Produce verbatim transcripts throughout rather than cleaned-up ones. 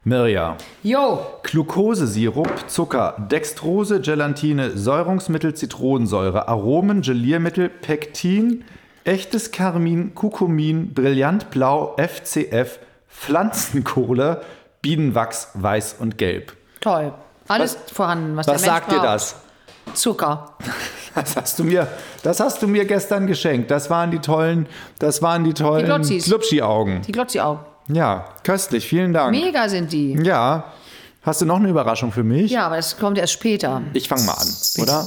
Mirja. Jo. Glukosesirup, Zucker, Dextrose, Gelatine, Säurungsmittel, Zitronensäure, Aromen, Geliermittel, Pektin, echtes Karmin, Kurkumin, Brillantblau, F C F, Pflanzenkohle, Bienenwachs, weiß und gelb. Toll. Alles was, vorhanden, was, was der Mensch sagt dir braucht. das? Zucker. Das hast du mir, das hast du mir gestern geschenkt. Das waren die tollen, das waren die tollen Glubschi-Augen. Die Glotzi-Augen. Ja, köstlich, vielen Dank. Mega sind die. Ja. Hast du noch eine Überraschung für mich? Ja, aber das kommt erst später. Ich fange mal an, oder?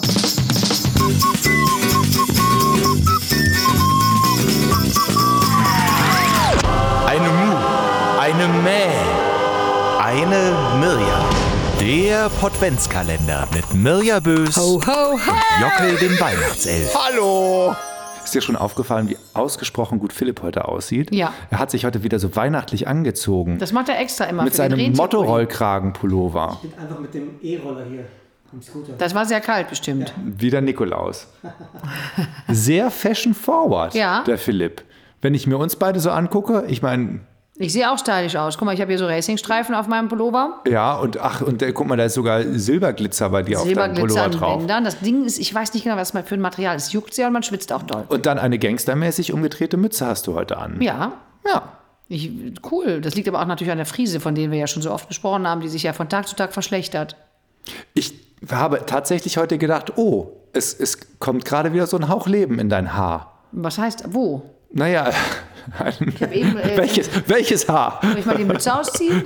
Eine Mu, eine Mäh, eine Mirja. Der Podventskalender mit Mirja Bös Ho, ho, ho. und Jockel dem Weihnachtself. Hallo! Ist dir schon aufgefallen, wie ausgesprochen gut Philipp heute aussieht? Ja. Er hat sich heute wieder so weihnachtlich angezogen. Das macht er extra immer. Mit für den seinem Rentier- Motto-Rollkragen-Pullover. Ich bin einfach mit dem E-Roller hier am Scooter. Das war sehr kalt bestimmt. Wie der Nikolaus. Sehr fashion-forward, Ja. der Philipp. Wenn ich mir uns beide so angucke, ich meine... Ich sehe auch stylisch aus. Guck mal, ich habe hier so Racingstreifen auf meinem Pullover. Ja, und ach, und äh, guck mal, da ist sogar Silberglitzer bei dir auf deinem Silberglitzer Pullover an den drauf. Bändern. Das Ding ist, ich weiß nicht genau, was das für ein Material ist. Es juckt sehr und man schwitzt auch doll. Und dann eine gangstermäßig umgedrehte Mütze hast du heute an. Ja. Ja. Ich, cool. Das liegt aber auch natürlich an der Frise, von denen wir ja schon so oft gesprochen haben, die sich ja von Tag zu Tag verschlechtert. Ich habe tatsächlich heute gedacht, oh, es, es kommt gerade wieder so ein Hauch Leben in dein Haar. Was heißt, wo? Naja, Ich habe eben. Äh, welches, welches Haar? Soll ich mal die Mütze ausziehen?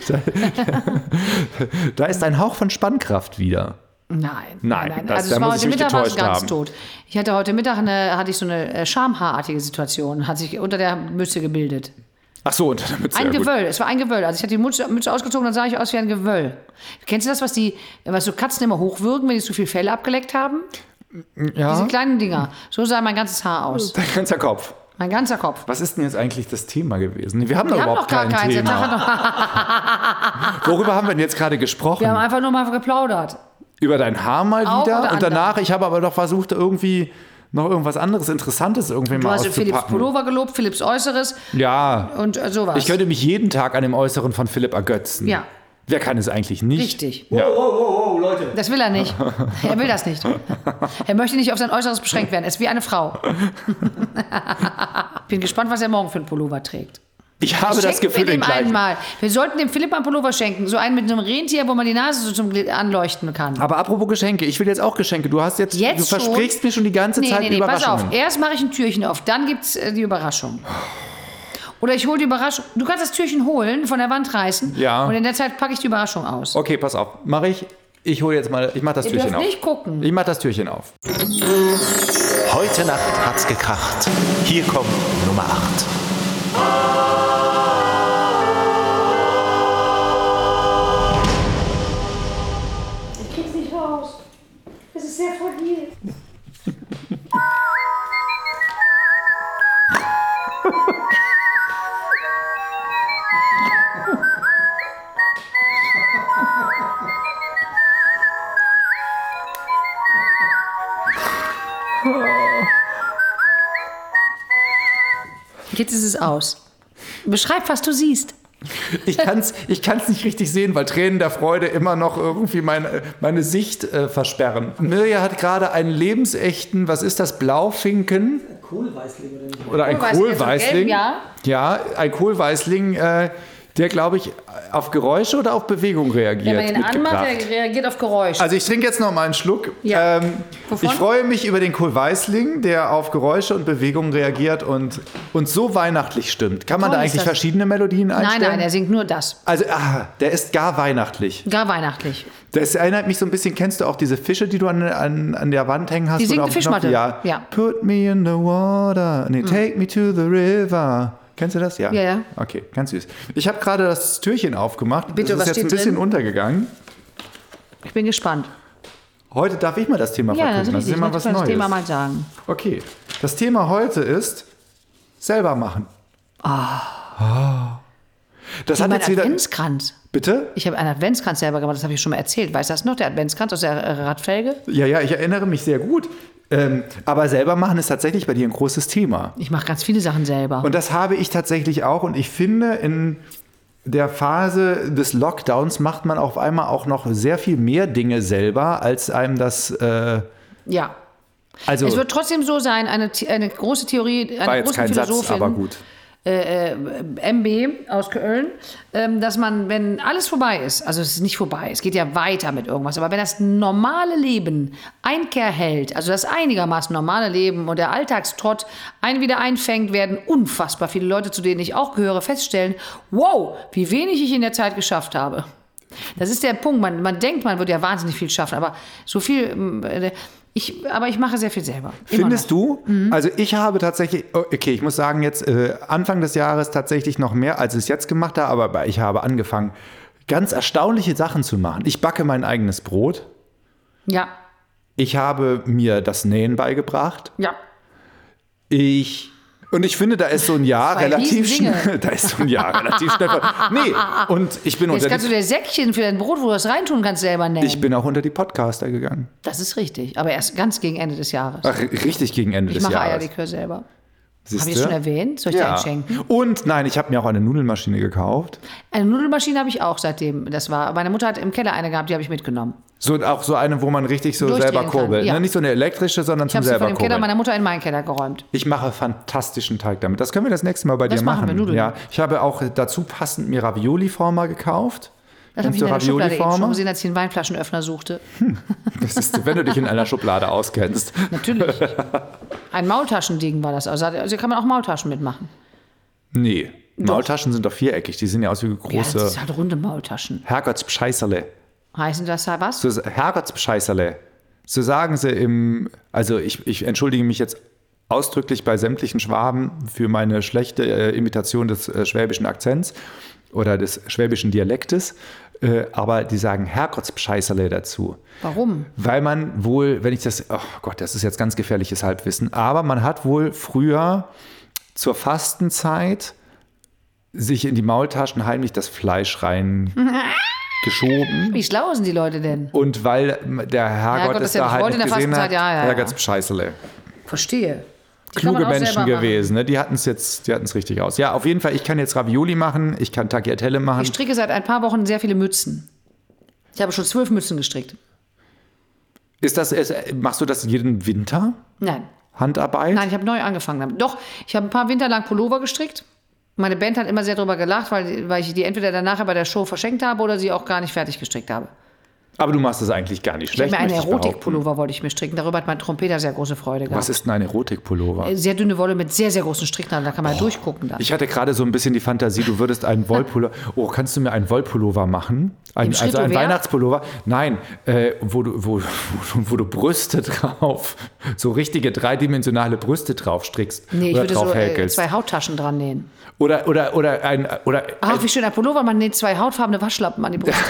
Da ist ein Hauch von Spannkraft wieder. Nein. Nein, das- also da es war muss ich heute mich Mittag war es getäuscht ganz haben. tot. Ich hatte heute Mittag eine, hatte ich so eine äh, schamhaarartige Situation, hat sich unter der Mütze gebildet. Ach so, und damit Ein Gewöll, es war ein Gewöll. Also ich hatte die Mütze, Mütze ausgezogen, dann sah ich aus wie ein Gewöll. Kennst du das, was die, was so Katzen immer hochwürgen, wenn die zu viel Fell abgeleckt haben? Ja, Diese kleinen Dinger. So sah mein ganzes Haar aus. dein ganzer Kopf. Mein ganzer Kopf. Was ist denn jetzt eigentlich das Thema gewesen? Wir haben doch Wir haben überhaupt noch gar kein keins. Der Tag Thema. hat noch, Worüber haben wir denn jetzt gerade gesprochen? wir haben einfach nur mal geplaudert. Über dein Haar mal Auch wieder? unter Und danach, anderem. ich habe aber doch versucht, irgendwie noch irgendwas anderes Interessantes irgendwie Du mal hast ja Philipps auszupacken. Pullover gelobt, Philipps Äußeres Ja, und äh, sowas. ich könnte mich jeden Tag an dem Äußeren von Philipp ergötzen. Ja. Wer kann es eigentlich nicht? Richtig. Ja. Oh, oh, oh, oh, Leute. Das will er nicht. Er will das nicht. Er möchte nicht auf sein Äußeres beschränkt werden. Er ist wie eine Frau. Bin gespannt, was er morgen für einen Pullover trägt. Ich habe das Schenken Gefühl, wir den dem gleichen. einmal. Wir sollten dem Philipp einen Pullover schenken. So einen mit einem Rentier, wo man die Nase so zum Gl- anleuchten kann. Aber apropos Geschenke, ich will jetzt auch Geschenke. Du hast jetzt, Jetzt du versprichst schon? mir schon die ganze Nee, Zeit nee, nee, pass Überraschungen. auf. Erst mache ich ein Türchen auf, dann gibt es äh, die Überraschung. Oder ich hole die Überraschung. Du kannst das Türchen holen, von der Wand reißen. Ja. Und in der Zeit packe ich die Überraschung aus. Okay, pass auf. Mache ich. Ich hole jetzt mal, ich mache das Ihr Türchen dürft auf. nicht gucken. Ich mache das Türchen auf. Heute Nacht hat's gekracht. Hier kommt Nummer acht. Ich krieg's nicht raus. Es ist sehr fragil. Jetzt ist es aus. Beschreib, was du siehst. Ich kann es ich kann's nicht richtig sehen, weil Tränen der Freude immer noch irgendwie meine, meine Sicht äh, versperren. Mirja hat gerade einen lebensechten, was ist das, Blaufinken? Kohlweißling oder nicht? Oder ein Kohlweißling, also Kohlweißling. gelb, ja. Ja, ein Kohlweißling, äh, der, glaube ich, auf Geräusche oder auf Bewegung reagiert. Wenn man ihn anmacht, mitgebracht. er reagiert auf Geräusch. Also ich trinke jetzt noch mal einen Schluck. Ja. Ähm, Wovon? ich freue mich über den Kohlweißling, der auf Geräusche und Bewegungen reagiert und, und so weihnachtlich stimmt. Kann man Toll da ist eigentlich das. verschiedene Melodien Nein, einstellen? nein, er singt nur das. Also, ah, der ist gar weihnachtlich. Gar weihnachtlich. Das erinnert mich so ein bisschen, kennst du auch diese Fische, die du an, an, an der Wand hängen hast? Die oder singt auf eine dem Knopf? Fischmatte. Ja. Ja. Put me in the water, nee, take me to the river. Kennst du das? Ja. Ja, ja. Okay, ganz süß. Ich habe gerade das Türchen aufgemacht. Bitte, das was ist jetzt ein steht bisschen drin? untergegangen. Ich bin gespannt. Heute darf ich mal das Thema Ja, verkünden. das ist Das ist richtig. immer Ich was möchte das Neues. Thema mal sagen. Okay, das Thema heute ist selber machen. Ah. Das hat Mein jetzt wieder. Adventskranz. Bitte? Ich habe einen Adventskranz selber gemacht, das habe ich schon mal erzählt. Weißt du das noch, der Adventskranz aus der äh, Radfelge? Ja, ja, ich erinnere mich sehr gut. Ähm, aber selber machen ist tatsächlich bei dir ein großes Thema. Ich mache ganz viele Sachen selber. Und das habe ich tatsächlich auch. Und ich finde, in, der Phase des Lockdowns macht man auf einmal auch noch sehr viel mehr Dinge selber, als einem das... Äh, Ja. also Es wird trotzdem so sein, eine, The- eine große Theorie, war eine jetzt große kein Satz, Philosophin, aber gut. äh, M B aus Köln, ähm, dass man, wenn alles vorbei ist, also es ist nicht vorbei, es geht ja weiter mit irgendwas, aber wenn das normale Leben Einkehr hält, also das einigermaßen normale Leben und der Alltagstrott einen wieder einfängt, werden unfassbar viele Leute, zu denen ich auch gehöre, feststellen, wow, wie wenig ich in der Zeit geschafft habe. Das ist der Punkt, man, man denkt, man würde ja wahnsinnig viel schaffen, aber so viel... Äh, Ich, aber ich mache sehr viel selber. Immer Findest noch. du? Also ich habe tatsächlich, okay, ich muss sagen, jetzt äh, Anfang des Jahres tatsächlich noch mehr, als ich es jetzt gemacht habe, aber ich habe angefangen, ganz erstaunliche Sachen zu machen. Ich backe mein eigenes Brot. Ja, Ich habe mir das Nähen beigebracht. ja. Ich und ich finde, da ist so ein Jahr Zwei relativ Riesendinge. schnell. Da ist so ein Jahr relativ schnell. Nee, und ich bin Jetzt unter kannst du die, dir Säckchen für dein Brot, wo du das reintun kannst, selber nähen. ich bin auch unter die Podcaster gegangen. Das ist richtig, aber erst ganz gegen Ende des Jahres. Ach, richtig gegen Ende ich des mache Jahres. Eierlikör selber. Habe Siehste? ich das schon erwähnt? Soll ich dir Ja. einen schenken? Und nein, ich habe mir auch eine Nudelmaschine gekauft. Eine Nudelmaschine habe ich auch seitdem das war. Meine Mutter hat im Keller eine gehabt, die habe ich mitgenommen. So, auch so eine, wo man richtig so Durchdrehen selber kann, kurbelt. ja. Ne? Nicht so eine elektrische, sondern Ich zum habe sie selber von dem Keller kurbeln. meiner Mutter in meinen Keller geräumt. Ich mache fantastischen Teig damit. Das können wir das nächste Mal bei Das dir machen machen. wir, Nudeln. Ja, ich habe auch dazu passend mir Ravioli-Former gekauft. Das habe ich Kennst in du der Schublade eben schon Ravioli-Former? gesehen, als ich einen Weinflaschenöffner suchte. Das ist, wenn du dich in einer Schublade auskennst. Natürlich. Ein Maultaschending war das. Also, also kann man auch Maultaschen mitmachen. Nee, Maultaschen sind doch viereckig. Die sind ja aus wie Ja, große das ist halt runde Maultaschen. Herrgottsbescheißerle. Heißen das da was? So, Herrgottsbescheißerle. So sagen sie im, also ich, ich entschuldige mich jetzt ausdrücklich bei sämtlichen Schwaben für meine schlechte äh, Imitation des äh, schwäbischen Akzents oder des schwäbischen Dialektes, äh, aber die sagen Herrgottsbescheißerle dazu. Warum? Weil man wohl, wenn ich das, oh Gott, das ist jetzt ganz gefährliches Halbwissen, aber man hat wohl früher zur Fastenzeit sich in die Maultaschen heimlich das Fleisch rein geschoben. Wie schlau sind die Leute denn? Und weil der Herrgott Herrgott es ist ja da nicht halt wollte nicht in der gesehen hat, Fastenzeit, ja, ja, ja. Herrgottsbescheißerle. Verstehe. Die kann Kluge man auch Menschen selber machen. gewesen, ne? Die hatten es jetzt, die hatten es richtig aus. Ja, auf jeden Fall, ich kann jetzt Ravioli machen, ich kann Tagliatelle machen. Ich stricke seit ein paar Wochen sehr viele Mützen. Ich habe schon zwölf Mützen gestrickt. Ist das, ist, machst du das jeden Winter? Nein. Handarbeit? Nein, ich habe neu angefangen damit. Doch, ich habe ein paar Winter lang Pullover gestrickt. Meine Band hat immer sehr darüber gelacht, weil, weil ich die entweder danach bei der Show verschenkt habe oder sie auch gar nicht fertig gestrickt habe. Aber du machst es eigentlich gar nicht Ich habe schlecht. mir einen möchte ich behaupten. Erotikpullover wollte ich mir stricken. Darüber hat mein Trompeter sehr große Freude gehabt. Was ist denn ein Erotikpullover? Sehr dünne Wolle mit sehr, sehr großen Stricknadeln. Da kann man ja durchgucken. Da. Ich hatte gerade so ein bisschen die Fantasie, du würdest einen Wollpullover. Oh, kannst du mir einen Wollpullover machen? Ein, Im also einen Schritt-Ouvert? Weihnachtspullover? Nein, äh, wo, du, wo, wo, wo du Brüste drauf, so richtige dreidimensionale Brüste drauf strickst. Nee, ich oder würde drauf so äh, häkelst. zwei Hauttaschen dran nähen. Oder, oder, oder ein. Oder Ach, wie schön ein Pullover. Man näht zwei hautfarbene Waschlappen an die Brust.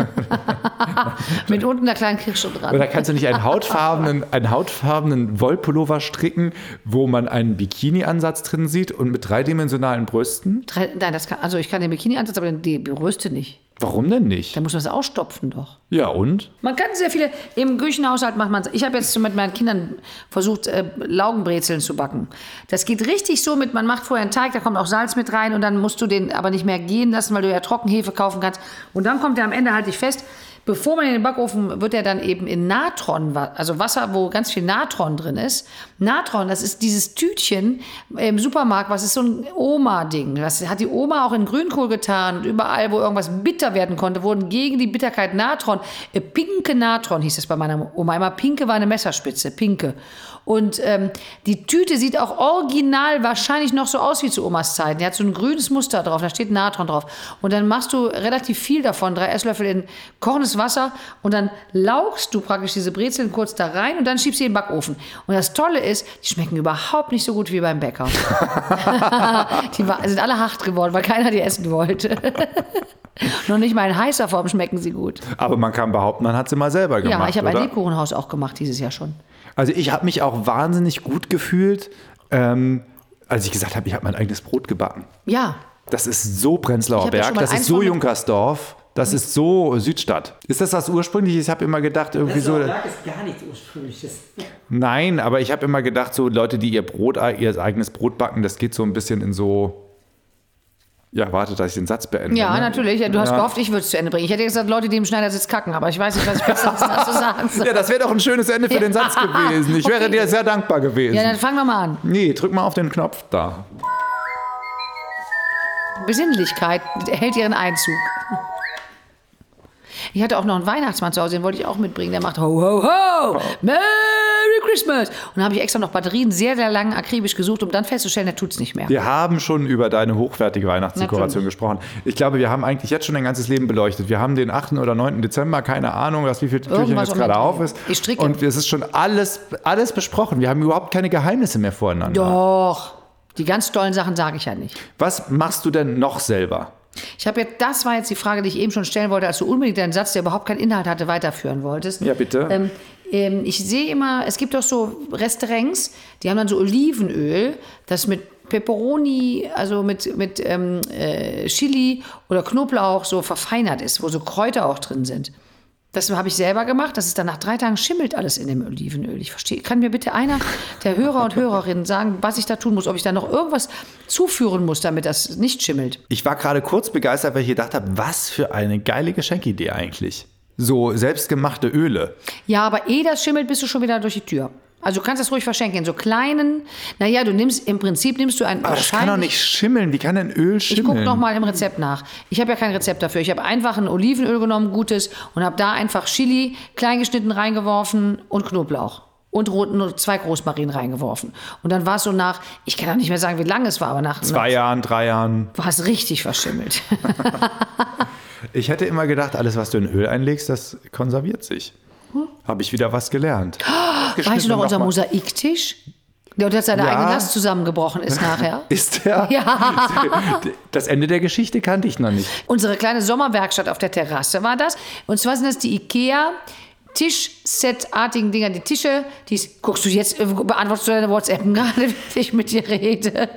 Mit unten einer kleinen Kirsche dran. Oder kannst du nicht einen hautfarbenen, einen hautfarbenen Wollpullover stricken, wo man einen Bikini-Ansatz drin sieht und mit dreidimensionalen Brüsten? Drei, nein, das kann, also ich kann den Bikini-Ansatz, aber die Brüste nicht. Warum denn nicht? Da muss man es ausstopfen doch. Ja, und? Man kann sehr viele, im Küchenhaushalt macht man es. Ich habe jetzt so mit meinen Kindern versucht, äh, Laugenbrezeln zu backen. Das geht richtig so mit, man macht vorher einen Teig, da kommt auch Salz mit rein und dann musst du den aber nicht mehr gehen lassen, weil du ja Trockenhefe kaufen kannst. Und dann kommt der am Ende, halte ich fest, bevor man in den Backofen, wird er dann eben in Natron, also Wasser, wo ganz viel Natron drin ist. Natron, das ist dieses Tütchen im Supermarkt, was ist so ein Oma-Ding. Das hat die Oma auch in Grünkohl getan und überall, wo irgendwas bitter werden konnte, wurden gegen die Bitterkeit Natron, äh, pinke Natron hieß es bei meiner Oma. Immer pinke war eine Messerspitze, pinke. Und ähm, die Tüte sieht auch original wahrscheinlich noch so aus wie zu Omas Zeiten. Die hat so ein grünes Muster drauf, da steht Natron drauf. Und dann machst du relativ viel davon, drei Esslöffel in kochendes Wasser und dann lauchst du praktisch diese Brezeln kurz da rein und dann schiebst du in den Backofen. Und das Tolle ist, die schmecken überhaupt nicht so gut wie beim Bäcker. Die war, sind alle hart geworden, weil keiner die essen wollte. Noch nicht mal in heißer Form schmecken sie gut. Aber man kann behaupten, man hat sie mal selber gemacht, Ja, ich habe ein oder? Lebkuchenhaus auch gemacht dieses Jahr schon. Also ich habe mich auch wahnsinnig gut gefühlt, ähm, als ich gesagt habe, ich habe mein eigenes Brot gebacken. Ja, Das ist so Prenzlauer Ich hab ja schon Berg, mal das eins ist so von- Junkersdorf, das ist so Südstadt. Ist das was Ursprüngliches? Ich habe immer gedacht, irgendwie so... Prenzlauer Berg ist gar nichts Ursprüngliches. Nein, aber ich habe immer gedacht, so Leute, die ihr Brot, ihr eigenes Brot backen, das geht so ein bisschen in so... Ja, warte, dass ich den Satz beende. Ja, ne? natürlich. Ja, du hast Ja. gehofft, ich würde es zu Ende bringen. Ich hätte gesagt, Leute, die im Schneidersitz kacken, aber ich weiß nicht, was ich besser dazu sagen soll. Ja, das wäre doch ein schönes Ende für den Satz gewesen. Ich wäre Okay. dir sehr dankbar gewesen. Ja, dann fang doch mal an. Nee, drück mal auf den Knopf da. Besinnlichkeit hält ihren Einzug. Ich hatte auch noch einen Weihnachtsmann zu Hause, den wollte ich auch mitbringen. Der macht ho, ho, ho, Merry Christmas. Und dann habe ich extra noch Batterien sehr, sehr lang akribisch gesucht, um dann festzustellen, der tut es nicht mehr. Wir haben schon über deine hochwertige Weihnachtsdekoration Natürlich. gesprochen. Ich glaube, wir haben eigentlich jetzt schon dein ganzes Leben beleuchtet. Wir haben den achten oder neunten Dezember, keine Ahnung, was wie viel Türchen Irgendwas jetzt um den gerade Dreh. auf ist. Ich stricke. Und es ist schon alles, alles besprochen. Wir haben überhaupt keine Geheimnisse mehr voreinander. Doch, die ganz tollen Sachen sage ich ja nicht. Was machst du denn noch selber? Ich habe jetzt, das war jetzt die Frage, die ich eben schon stellen wollte, als du unbedingt deinen Satz, der überhaupt keinen Inhalt hatte, weiterführen wolltest. Ja, bitte. Ähm, ähm, ich sehe immer, es gibt doch so Restaurants, die haben dann so Olivenöl, das mit Peperoni, also mit, mit ähm, äh, Chili oder Knoblauch so verfeinert ist, wo so Kräuter auch drin sind. Das habe ich selber gemacht, das ist dann nach drei Tagen schimmelt alles in dem Olivenöl. Ich verstehe, kann mir bitte einer der Hörer und Hörerinnen sagen, was ich da tun muss, ob ich da noch irgendwas zuführen muss, damit das nicht schimmelt? Ich war gerade kurz begeistert, weil ich gedacht habe, was für eine geile Geschenkidee eigentlich. So selbstgemachte Öle. Ja, aber ehe das schimmelt, bist du schon wieder durch die Tür. Also du kannst das ruhig verschenken in so kleinen, naja, du nimmst, im Prinzip nimmst du ein Aber das kann doch nicht schimmeln. Wie kann denn Öl Ich schimmeln? gucke noch mal im Rezept nach. Ich habe ja kein Rezept dafür. Ich habe einfach ein Olivenöl genommen, gutes, und habe da einfach Chili klein geschnitten reingeworfen und Knoblauch. Und roten, nur zwei Großmarinen reingeworfen. Und dann war es so nach, ich kann auch nicht mehr sagen, wie lange es war, aber nach Zwei Jahren, drei Jahren. war es richtig verschimmelt. Ich hätte immer gedacht, alles, was du in Öl einlegst, das konserviert sich. Habe ich wieder was gelernt. Weißt du noch, unser Nochmal. Mosaiktisch? Der hat seine Ja. eigene Last zusammengebrochen ist nachher. Ist der? Ja. Das Ende der Geschichte kannte ich noch nicht. Unsere kleine Sommerwerkstatt auf der Terrasse war das. Und zwar sind das die Ikea Tischset-artigen Dinger, die Tische, die ist, guckst du jetzt, äh, beantwortest du deine WhatsApp gerade, wenn ich mit dir rede?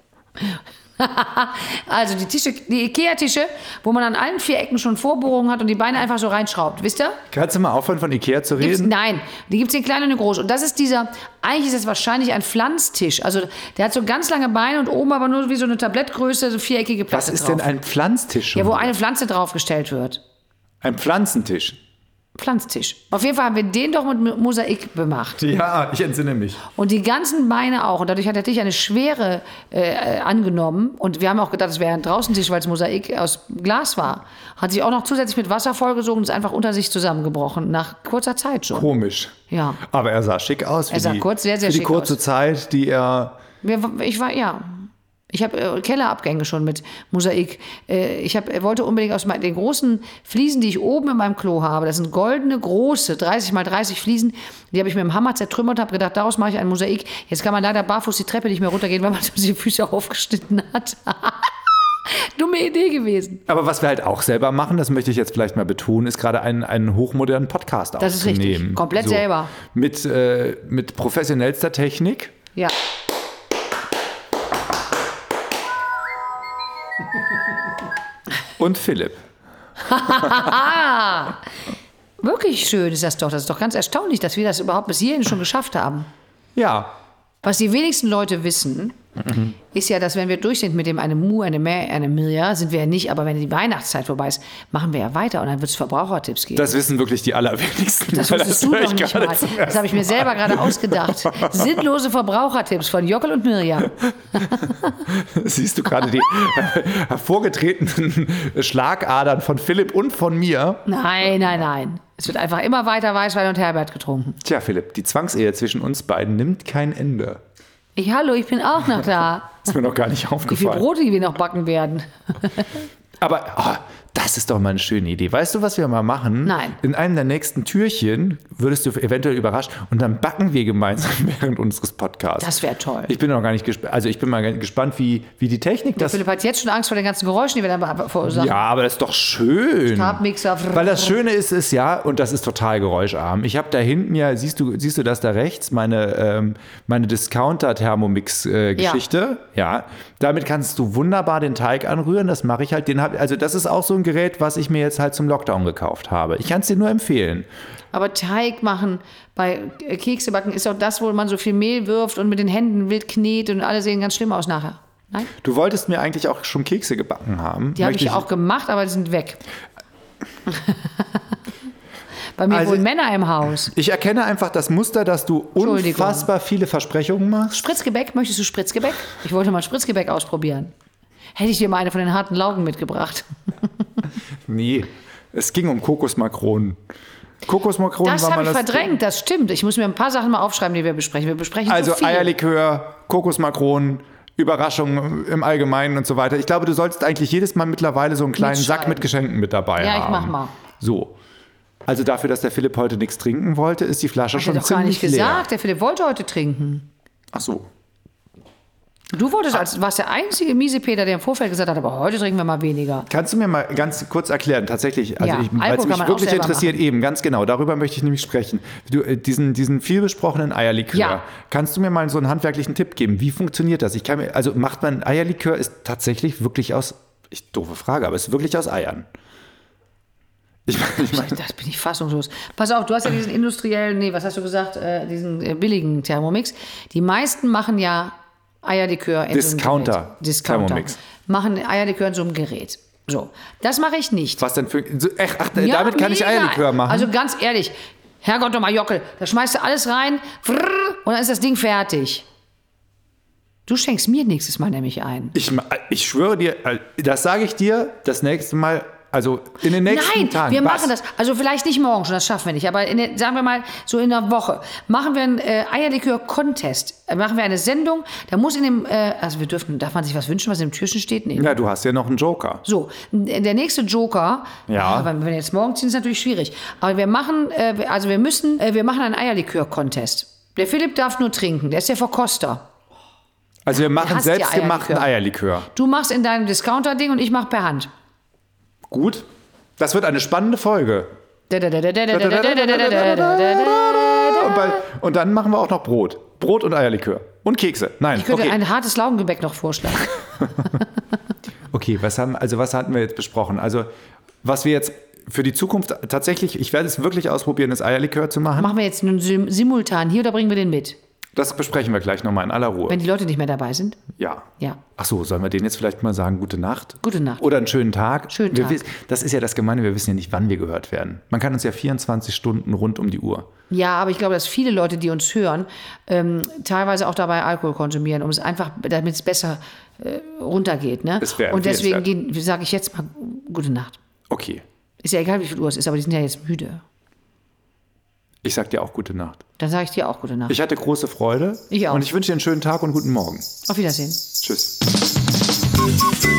Also die Tische, die Ikea-Tische, wo man an allen vier Ecken schon Vorbohrungen hat und die Beine einfach so reinschraubt, wisst ihr? Kannst du mal aufhören, von Ikea zu Gibt's, reden? nein, die gibt es in klein und in groß. Und das ist dieser, eigentlich ist es wahrscheinlich ein Pflanztisch. Also der hat so ganz lange Beine und oben aber nur wie so eine Tablettgröße, so viereckige Platte Was ist drauf. denn ein Pflanztisch? Ja, wo eine Pflanze draufgestellt wird. Ein Pflanzentisch. Pflanztisch. Auf jeden Fall haben wir den doch mit Mosaik bemacht. Ja, ich entsinne mich. Und die ganzen Beine auch. Und dadurch hat der Tisch eine Schwere äh, angenommen. Und wir haben auch gedacht, es wäre ein Draußentisch, weil es Mosaik aus Glas war. Hat sich auch noch zusätzlich mit Wasser vollgesogen und ist einfach unter sich zusammengebrochen. Nach kurzer Zeit schon. Komisch. Ja. Aber er sah schick aus. Für Er sah die, kurz sehr, sehr für die schick kurze aus. Zeit, die er... Wir, ich war, ja. Ich habe äh, Kellerabgänge schon mit Mosaik. Äh, ich hab, wollte unbedingt aus mein, den großen Fliesen, die ich oben in meinem Klo habe, das sind goldene, große, dreißig mal dreißig Fliesen, die habe ich mit dem Hammer zertrümmert, habe gedacht, daraus mache ich ein Mosaik. Jetzt kann man leider barfuß die Treppe nicht mehr runtergehen, weil man die Füße aufgeschnitten hat. Dumme Idee gewesen. Aber was wir halt auch selber machen, das möchte ich jetzt vielleicht mal betonen, ist gerade einen, einen hochmodernen Podcast Das ist aufzunehmen. richtig. Komplett selber. Mit, äh, mit professionellster Technik. Ja. Und Philipp. Wirklich schön ist das doch. Das ist doch ganz erstaunlich, dass wir das überhaupt bis hierhin schon geschafft haben. Ja, Was die wenigsten Leute wissen, ist ja, dass wenn wir durch sind mit dem eine Mu, eine Mä, eine Mirja, sind wir ja nicht, aber wenn die Weihnachtszeit vorbei ist, machen wir ja weiter und dann wird es Verbrauchertipps geben. das wissen wirklich die allerwenigsten. Das weil wusstest du höre doch ich nicht gerade mal. zum Das ersten habe ich mir selber gerade ausgedacht. Sinnlose Verbrauchertipps von Jockel und Mirja. Siehst du gerade die hervorgetretenen Schlagadern von Philipp und von mir? Nein, nein, nein. Es wird einfach immer weiter Weißwein und Herbert getrunken. Tja, Philipp, die Zwangsehe zwischen uns beiden nimmt kein Ende. Ich, hallo, ich bin auch noch da. Ist mir noch gar nicht Wie viele aufgefallen. Brote wir noch backen werden. Aber oh, das ist doch mal eine schöne Idee. Weißt du, was wir mal machen? Nein. In einem der nächsten Türchen würdest du eventuell überrascht und dann backen wir gemeinsam während unseres Podcasts. Das wäre toll. Ich bin noch gar nicht gespannt. Also ich bin mal gespannt, wie, wie die Technik das. Philipp hat jetzt schon Angst vor den ganzen Geräuschen, die wir dann verursachen. Ja, aber das ist doch schön. Stabmixer. Weil das Schöne ist, ist ja, und das ist total geräuscharm. Ich habe da hinten ja, siehst du, siehst du das da rechts, meine, ähm, meine Discounter-Thermomix-Geschichte. Ja. ja. Damit kannst du wunderbar den Teig anrühren. Das mache ich halt. Den hab, also das ist auch so ein Gerät, was ich mir jetzt halt zum Lockdown gekauft habe. Ich kann es dir nur empfehlen. Aber Teig machen bei Kekse backen ist auch das, wo man so viel Mehl wirft und mit den Händen wild knetet und alle sehen ganz schlimm aus nachher. Nein? Du wolltest mir eigentlich auch schon Kekse gebacken haben. Die habe Möchte ich auch gemacht, aber die sind weg. Bei mir Also- wohnen Männer im Haus. Ich erkenne einfach das Muster, dass du Entschuldigung. unfassbar viele Versprechungen machst. Spritzgebäck, möchtest du Spritzgebäck? Ich wollte mal Spritzgebäck ausprobieren. Hätte ich dir mal eine von den harten Laugen mitgebracht. Nee, es ging um Kokosmakronen. Kokosmakronen Das war habe mal ich das verdrängt, das stimmt. Ich muss mir ein paar Sachen mal aufschreiben, die wir besprechen. Wir besprechen Also so viel. Eierlikör, Kokosmakronen, Überraschungen im Allgemeinen und so weiter. Ich glaube, du sollst eigentlich jedes Mal mittlerweile so einen kleinen Sack Mitschreiben. mit Geschenken mit dabei Ja, haben. ich mach mal. So. Also dafür, dass der Philipp heute nichts trinken wollte, ist die Flasche Hat er schon doch gar ziemlich nicht leer. gesagt. Der Philipp wollte heute trinken. Ach so. Du wolltest, als warst der einzige Miesepeter, der im Vorfeld gesagt hat, aber heute trinken wir mal weniger. Kannst du mir mal ganz kurz erklären, tatsächlich, also Ja, ich, weil es Alkohol mich kann man auch wirklich selber interessiert, machen. eben, ganz genau, darüber möchte ich nämlich sprechen. Du, äh, diesen, diesen vielbesprochenen Eierlikör, Ja. kannst du mir mal so einen handwerklichen Tipp geben? Wie funktioniert das? Ich kann mir, also macht man, Eierlikör ist tatsächlich wirklich aus, ich, doofe Frage, aber es ist wirklich aus Eiern. Ich meine, ich mein, Das bin ich fassungslos. Pass auf, du hast ja diesen industriellen, nee, was hast du gesagt, äh, diesen äh, billigen Thermomix. Die meisten machen ja Eierlikör in Discounter so einem Gerät. Discounter. Thermomix. Machen Eierlikör in so einem Gerät. So, das mache ich nicht. was denn für, so, ach, ach, Ja, damit kann ich mega. Eierlikör machen? Also ganz ehrlich, Herrgott nochmal Jockel, da schmeißt du alles rein frrr, und dann ist das Ding fertig. Du schenkst mir nächstes Mal nämlich ein. ich, ma- ich schwöre dir, äh, das sage ich dir das nächste Mal, also in den nächsten Nein, Tagen. wir Was? machen das. Also vielleicht nicht morgen schon, das schaffen wir nicht. Aber in der, sagen wir mal, so in einer Woche machen wir einen äh, Eierlikör-Contest. Äh, machen wir eine Sendung. Da muss in dem, äh, also wir dürfen, darf man sich was wünschen, was im Türchen steht? Nee. Ja, du hast ja noch einen Joker. So, der nächste Joker, Ja. aber wenn wir jetzt morgen ziehen, ist natürlich schwierig. Aber wir machen, äh, also wir müssen, äh, wir machen einen Eierlikör-Contest. Der Philipp darf nur trinken, der ist der Verkoster. Also wir machen hasst ja selbstgemachten Eierlikör. Du machst in deinem Discounter-Ding und ich mach per Hand. Gut, das wird eine spannende Folge. Und, bei, und dann machen wir auch noch Brot. Brot und Eierlikör. Und Kekse. Nein, Ich könnte okay. ein hartes Laugengebäck noch vorschlagen. Okay, was haben, also was hatten wir jetzt besprochen? Also was wir jetzt für die Zukunft tatsächlich, ich werde es wirklich ausprobieren, das Eierlikör zu machen. Machen wir jetzt nun sim simultan hier oder bringen wir den mit? Das besprechen wir gleich nochmal in aller Ruhe. Wenn die Leute nicht mehr dabei sind? Ja. Ja. Ach so, sollen wir denen jetzt vielleicht mal sagen, gute Nacht? Gute Nacht. Oder einen schönen Tag? Schönen wir Tag. wiss- Das ist ja das Gemeine, wir wissen ja nicht, wann wir gehört werden. Man kann uns ja vierundzwanzig Stunden rund um die Uhr. Ja, aber ich glaube, dass viele Leute, die uns hören, ähm, teilweise auch dabei Alkohol konsumieren, um es einfach, damit es besser äh, runtergeht. Ne? Das wäre Und deswegen empfehlenswert. sage ich jetzt mal gute Nacht. Okay, Ist ja egal, wie viel Uhr es ist, aber die sind ja jetzt müde. ich sag dir auch gute Nacht. Dann sage ich dir auch gute Nacht. Ich hatte große Freude. Ich auch. Und ich wünsche dir einen schönen Tag und guten Morgen. Auf Wiedersehen. Tschüss.